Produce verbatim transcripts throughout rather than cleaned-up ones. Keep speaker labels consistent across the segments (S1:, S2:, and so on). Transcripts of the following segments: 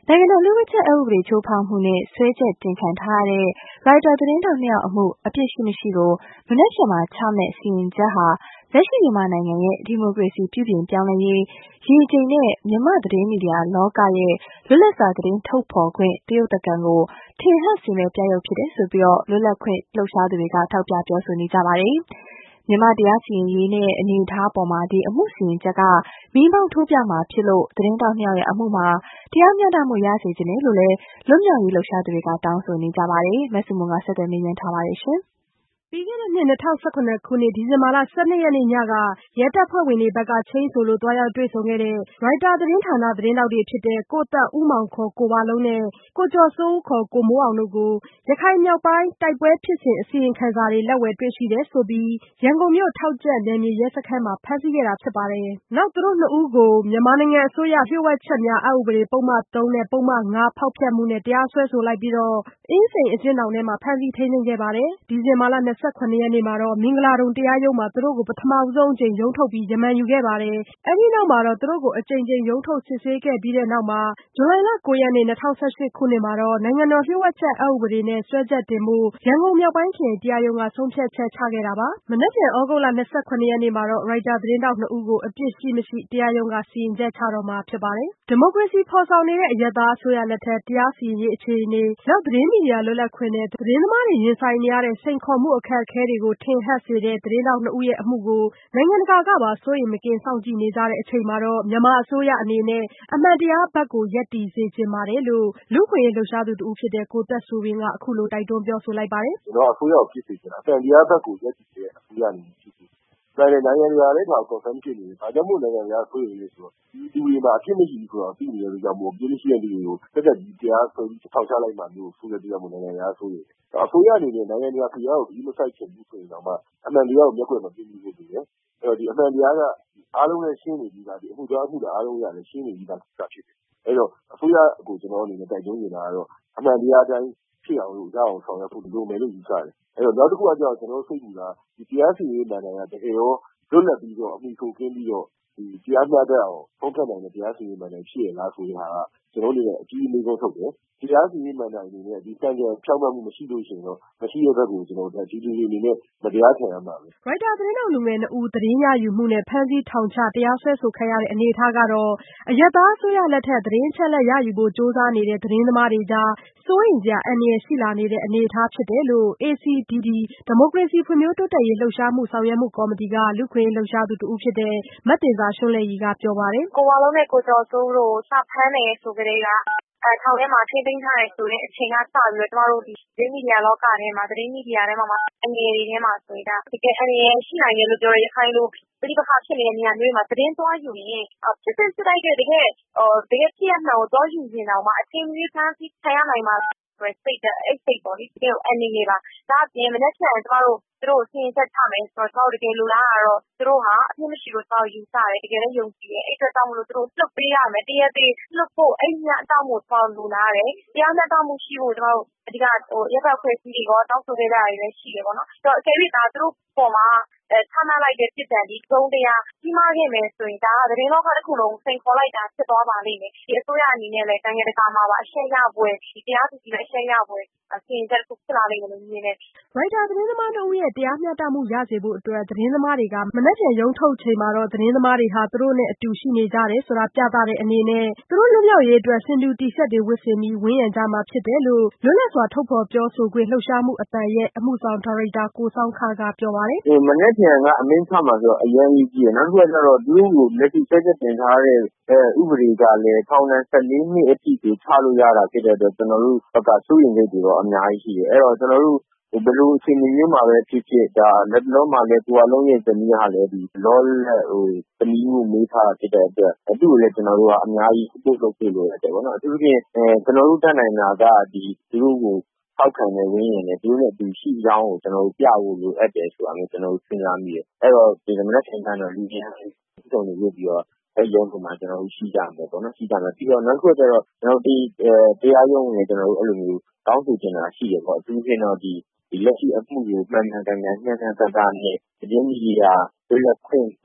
S1: နိုင်ငံတော်လျှို့ဝှက်ချက်အက်ဥပဒေချိုးဖောက်မှုနဲ့စွဲချက်တင်ခံထားရတဲ့ရိုက်တာသတင်းထောက်နှစ်ယောက်အမှုအပြစ်ရှိမရှိကိုမနက်ဖြန်မှာချမယ့်စီရင်ချက်ဟာလက်ရှိမြန်မာနိုင်ငံရဲ့ဒီမိုကရေစီပြုပြင်ပြောင်းလဲရေးရေချိန်နဲ့မြန်မာသတင်းမီဒီယာလောကရဲ့လွတ်လပ်စွာသတင်းထုတ်ဖော်ခွင့်တရုတ်တကန်ကိုထင်ဟပ်စေမယ့်ပြယုဂ်ဖြစ်တယ်ဆိုပြီးလွတ်လပ်ခွင့်လှုပ်ရှားသူတွေကထောက်ပြပြောဆိုနေကြပါတယ်။မြန်မာတရားစီရင်ရေးနဲ့အနေအထားပေါ်မှာဒီအမှုစီရင်ချက်ကမီးမောင်းထိုးပြမှာဖြစ်လို့သတင်းတောက်နှစ်ယောက်ရဲ့အမှုမှာတရားမျှတမှုရစေချင်တယ်လို့လည်းလွတ်မြောက်ရေးလှုပ်ရှားသူတွေကတောင်းဆိုနေကြပါတယ်။မဆုမွန်ကဆက်သွယ်မေးမြန်းထားပါတယ်ရှင်။
S2: ပြီးခဲ့တဲ့နှစ်၂၀၁၇ခုနှစ်ဒီဇင်ဘာလ၁၂ရက်နေ့ညကရဲတပ်ဖွဲ့ဝင်တွေဘက်ကချိန်းဆိုလို့သွားရောက်တွေ့ဆုံခဲ့တဲ့ရိုက်တာသတင်းဌာနသတင်းထောက်တွေဖြစ်တဲ့ကိုသက်ဦးမောင်ခေါ်ကိုဝလုံးနဲ့ကိုကျော်စိုးဦးခေါ်ကိုမိုးအောင်တို့ကိုရခိုင်မြောက်ပိုင်းတိုက်ပွဲဖြစ်စဉ်အစီရင်ခံစာတွေလက်ဝယ်တွေ့ရှိတယ်ဆိုပြီးရန်ကုန်မြို့ထောက်ကြံ့နယ်မြေရဲစခန်းမှာဖမ်းဆီးခဲ့တာဖြစ်ပါတယ်။နောက်သူတို့နှစ်ဦးကိုမြန်မာနိုင်ငံအစိုးရလျှို့ဝှက်ချက်များအက်ဥပဒေပုဒ်မ၃နဲ့ပုဒ်မ၅ဖောက်ဖျက်မှုနဲ့တရားစွဲဆိုလိုက်ပြီးတော့အင်းစိန်အကျဉ်းထောင်ထဲမှာဖမ်းဆီးထိန်းသိမ်းခဲ့ပါတယ်။ဒီဇင်ဘာလ၂၇ရက်နေ့မှာတော့မင်္ဂလာဒုံတရားရုံးမှာသူတို့ကိုပထမဆုံးအကြိမ်ရုံးထုတ်ပြီးရမန်ယူခဲ့ပါတယ်။အဲဒီနောက်မှာတော့သူတို့ကိုအကြိမ်ကြိမ်ရုံးထုတ်စစ်ဆေးခဲ့ပြီးတဲ့နောက်မှာဇူလိုင်လ၉ရက်နေ့၂၀၁၈ခုနှစ်မှာတော့နိုင်ငံတော်လျှို့ဝှက်ချက်အက်ဥပဒေနဲ့စွဲချက်တင်မှုရန်ကုန်မြောက်ပိုင်းခရိုင်တရားရုံးကဆုံးဖြတ်ချက်ချခဲ့တာပါ။မနက်ဖြန်သြဂုတ်လ၂၇ရက်နေ့မှာတော့ရိုက်တာသတင်းထောက်နှစ်ဦးကိုအပြစ်ရှိမရှိတရားရုံးကစီရင်ချက်ချတော့မှာဖြစ်ပါတယ်။ဒီမိုကရေစီဖော်ဆောင်နေတဲ့အရပ်သားအစိုးရလက်ထက်တရားစီရင်ရေးအခြေအနေနောက်သတင်းမီဒီယာလွတ်လပ်ခွင့်နဲ့သတင်းသမားတွေရင်ဆိုင်နေရတဲ့စိန်ခေါ်မှုအခက်အခဲတွေကိုထင်ဟပ်စေတဲ့သတင်းထောက်နှစ်ဦးရဲ့အမှုကိုနိုင်ငံတကာကပါစိုးရိမ်မကင်းစောင့်ကြည့်နေကြတဲ့အချိန်မှာတော့မြန်မာအစိုးရအနေနဲ့အမှန်တရားဘက်ကိုရပ်တည်စေချင်ပါတယ်လို့လူ့အခွင့်အရေးလှုပ်ရှားသူတဦးဖြစ်တဲ့ကိုသက်ဆွေဝင်းကအခုလိုတိုက်တွန်းပြောဆိုလိုက်ပါတယ်
S3: ။ကျွန်တော်အစိုးရကိုဖြစ်စေချင်တာအမှန်တရားဘက်ကိုရပ်တည်တဲ့အစိုးရအနေနဲ့ဖြစ်စေတယ်။နိုင်ငံတရားလည်းတော့ confirm ဖြစ်နေတယ်။ဒါကြောင့်မို့နိုင်ငံတရားဆိုရင်လေဆိုတော့ဒီလူတွေမှာအဖြစ်မရှိဘူးဆိုတော့သိနေရတဲ့ကြောင့်မို့အဖြစ်မရှိတဲ့လူတွေကိုတက်တက်ကြီးတရားဆွဲပြီးထောက်ချလိုက်မှမျိုးဆိုတဲ့တရားမို့နိုင်ငံတရားဆိုရင်အစိုးရအနေနဲ့နိုင်ငံတရားတရားကိုဒီမဆိုင်ချင်ဘူးဆိုရင်တော့မှအမှန်တရားကိုမျက်ကွယ်မပြုဘူးလို့ပြောတယ်။အဲ့တော့ဒီအမှန်တရားကအားလုံးလည်းရှင်းနေပြီးသားဒီအမှုသားအမှုသားအားလုံးရတယ်ရှင်းနေပြီးသားဖြစ်တယ်။အဲ့တော့အစိုးရကိုကျွန်တော်အနေနဲ့တိုက်တွန်းနေတာကတော့အမှန်တရားတိုင်းဖြစ်အောင်လို့ရအောင်ဆောင်ရွက်ဖို့လိုမယ်လို့ယူဆတယ်။အဲ့တော့နောက်တစ်ခုကကြောင့်ကျွန်တော်စိတ်ကူတာဒီတရားစီရင်နိုင်တာတကယ်ရောလွတ်လပ်ပြီးတော့အမှုထုတ်ကင်းပြီးတော့ဒီတရားမျှတအောင်ဖုံးထွက်နိုင်တဲ့တရားစီရင်နိုင်ဖြစ်ရလားဆိုတဲ့ဟာကကျွန်တော်တို့လည်းအကြီးအလေးဆုံးထုတ်တယ်။တရားစီရင်နိုင်အနေနဲ့ဒီစံကြံဖြောက်မှတ်မှုမရှိလို့ရှိရင်တော့မရှိတဲ့ဘက်ကိုကျွန်တော်တို့ဒီလူတွေအနေနဲ့မတရားခံရမှာပဲ
S2: ။ရိုက်တာသတင်းထောက်လူငယ်နှစ်ဦးသတင်းရယူမှုနဲ့ဖမ်းဆီးထောင်ချတရားစွဲဆိုခံရတဲ့အနေအထားကတော့အရပ်သားအစိုးရလက်ထက်သတင်းအချက်အလက်ရယူဖို့စ조사နေတဲ့သတင်းသမားတွေကြားစိုးရိမ်စရာအန္တရာယ်ရှိလာနေတဲ့အနေအထားဖြစ်တယ်လို့ အေစီဒီဒီ ဒီမိုကရေစီဖွံ့ဖြိုးတိုးတက်ရေးလှုပ်ရှားမှုဆောင်ရွက်မှုကော်မတီကလူ့အခွင့်အရေးလှုပ်ရှားသူတဦးဖြစ်တဲ့မတင်စာရွှန်းလဲ့ရည်ကပြောပါတယ်
S4: ။ကိုဝလုံးနဲ့ကိုကျော်စိုးဦးတို့စဖမ်းတယ်ဆိုကြတဲ့ကအဲထောင်ထဲမှာထိန်းသိမ်းထားတယ်ဆိုတဲ့အချိန်ကစပြီးတော့ကျမတို့ဒီသတင်းမီဒီယာလောကထဲမှာသတင်းမီဒီယာထဲမှာအငယ်တွေထဲမှာဆိုရင်ဒါတကယ်အန္တရာယ်ရှိနိုင်တယ်လို့ပြောရရခိုင်လိုပဋိပက္ခဖြစ်နေတဲ့နေရာမျိုးမှာသတင်းသွားယူရင်ဖြစ်ဖြစ်စစ်တိုက်တဲ့တကယ်ဟိုတကယ်ဖြစ်ရမှန်ကိုသွားယူနေတာမှအချိန်ကြီးဖမ်းပြီးခံရနိုင်မှာစိတ်အဲ့စိတ်ပေါ့လေတကယ်အအနေနဲ့ပါဒါအပြင်မနေ့ကကျမတို့သူတို့ဆင်းသက်ချမယ်ဆိုတော့ကျွန်တော်တို့တကယ်လိုလားကတော့သူတို့ဟာအပြစ်မရှိလို့ကျွန်တော်ယူဆတယ်တကယ်လည်းယုံကြည်တယ်အဲ့အတွက်ကြောင့်မလို့သူတို့လွတ်ပေးရမယ်တရားသေးလွတ်ဖို့အဲ့ညအတောက်ကိုကျွန်တော်လိုလားတယ်တရားမျှတမှုရှိဖို့ကျွန်တော်တို့အဓိကဟိုရပ်ဘက်ဖွဲ့စည်းတွေကတောင်းဆိုခဲ့ကြရလည်းရှိတယ်ပေါ့နော်ဆိုတော့အကယ်၍ဒါသူတို့ပေါ်မှာအဲဆန္ဒလိုက်တဲ့ပြည်တန်ဒီသုံးတရားကြီးမားခဲ့မယ်ဆိုရင်ဒါသတင်းလောကတစ်ခုလုံးစိန်ခေါ်လိုက်တာဖြစ်သွားပါလိမ့်မယ်ဒီအစိုးရအနေနဲ့လည်းနိုင်ငံတကာမှာပါအရှက်ရပွဲဒီတရားသူကြီးလည်းအရှက်ရပွဲအစီရင်ချက်တစ်ခုဖြစ်လာလိမ့်မယ်လို့မြင်တယ်
S2: ရိုက်တာသတင်းသမားတို့ရဲ့တရားမျှတမှုရစေဖို့အတွက်သတင်းသမားတွေကမနေ့ကရုံးထုတ်ချိန်မှာတော့သတင်းသမားတွေဟာသူတို့နဲ့အတူရှိနေကြတယ်ဆိုတာပြသတဲ့အနေနဲ့သူတို့လွတ်မြောက်ရေးအတွက်ဆင်တူတီရှပ်တွေဝတ်ဆင်ပြီးဝန်းရံကြမှာဖြစ်တယ်လို့လွတ်လပ်စွာထုတ်ဖော်ပြောဆိုခွင့်လှုပ်ရှားမှုအတန်ရဲ့အမှုဆောင်ဒါရိုက်တာကိုဆောင်းခကပြောပါတယ်
S5: ။ဒီမနေ့ပြန်ကအမင်းချမှာဆိုတော့အရင်ကြီးကြီးတယ်နောက်တစ်ခုကတော့သူတို့ကိုလက်ရှိဆက်ချက်တင်ထားတဲ့အဲဥပဒေကလည်းထောင်ဒဏ်၁၄နှစ်အထိကိုချလို့ရတာဖြစ်တဲ့အတွက်ကျွန်တော်တို့ဘက်ကစိုးရိမ်စိတ်တွေတော့အများကြီးရှိတယ်အဲ့တော့ကျွန်တော်တို့ဘယ်လိုအချိန်မျိုးမှာပဲဖြစ်ဖြစ်ဒါလက်လုံးမှာလည်းကိုယ်အလုံးရဲ့ဇနီးဟာလည်းဒီလောလက်ဟိုဇနီးကိုမေးထားတာဖြစ်တဲ့အတွက်အတူလည်းကျွန်တော်တို့ကအများကြီး support လုပ်ပေးလို့ရတယ်ပေါ့နော်အထူးသဖြင့်အဲကျွန်တော်တို့တတ်နိုင်တာကဒီသူတို့ကိုထောက်ခံတဲ့ဝင်းရင်လည်းသူတို့နဲ့သူရှိကြောင်းကိုကျွန်တော်တို့ပြဖို့လိုအပ်တယ်ဆိုတာမျိုးကျွန်တော်တို့စဉ်းစားမိတယ်အဲ့တော့ဒီမနက်ချိန်ကတော့လူကြီးစုံနေပြီးတော့အဲရုံးကမှကျွန်တော်တို့ရှိကြမယ်ပေါ့နော်ရှိကြမယ်ပြီးတော့နောက်တစ်ခုကျတော့ကျွန်တော်ဒီတရားရုံးနဲ့ကျွန်တော်တို့အဲ့လိုမျိုးတောင်းဆိုချင်တာရှိတယ်ပေါ့အထူးသဖြင့်တော့ဒီဒီလက်ရှိအမှုကိုမှန်မှန်ကန်ကန်ညံ့ညံ့တတ်တာနဲ့သတင်းမီဒီယာလွတ်လပ်ခွင့်ကို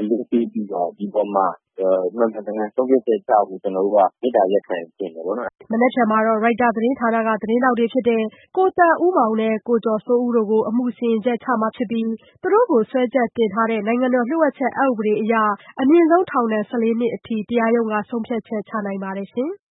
S5: အလေးပေးပြီးတော့ဒီပေါ်မှာမှန်မှန်ကန်ကန်ဆုံးဖြတ်ချက်ချဖို့ကျနော်တို့ကမေတ္တာရပ်ခံချင်တယ်ပေါ့နော်။
S2: မနက်ဖြန်မှာတော့ ရိုက်တာသတင်းဌာနကသတင်းထောက်တွေဖြစ်တဲ့ကိုသက်ဦးမောင်နဲ့ကိုကျော်စိုးဦးတို့ကိုအမှုစီရင်ချက်ချမှာဖြစ်ပြီးသူတို့ကိုစွဲချက်တင်ထားတဲ့နိုင်ငံတော်လျှို့ဝှက်ချက်အက်ဥပဒေအရအမြင့်ဆုံးထောင်ဒဏ် ၁၄ နှစ်အထိတရားရုံးကဆုံးဖြတ်ချက်ချနိုင်ပါတယ်ရှင်။